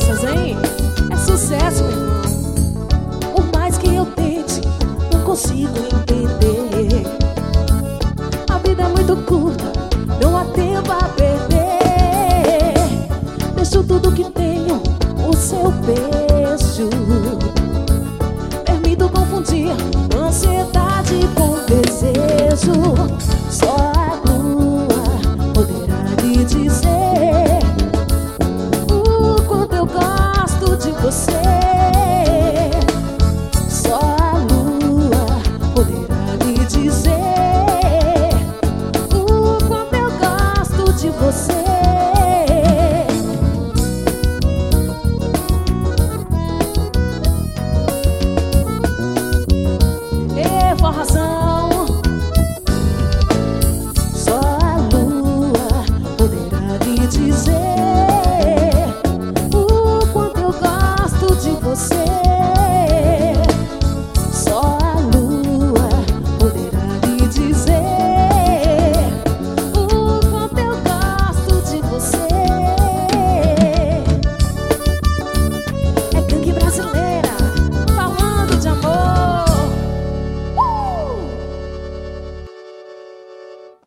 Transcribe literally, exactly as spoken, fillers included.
dessas, hein? É sucesso, meu irmão. Por mais que eu tente, não consigo entender. A vida é muito curta, não há tempo a perder. Deixo tudo que tenho, o seu beijo. Permito confundir ansiedade com desejo. Só a lua poderá lhe dizer o quanto eu gosto de você. Só a lua poderá lhe dizer o quanto eu gosto de você. Ê, forrazão. Só a lua poderá lhe dizer o quanto eu gosto de você.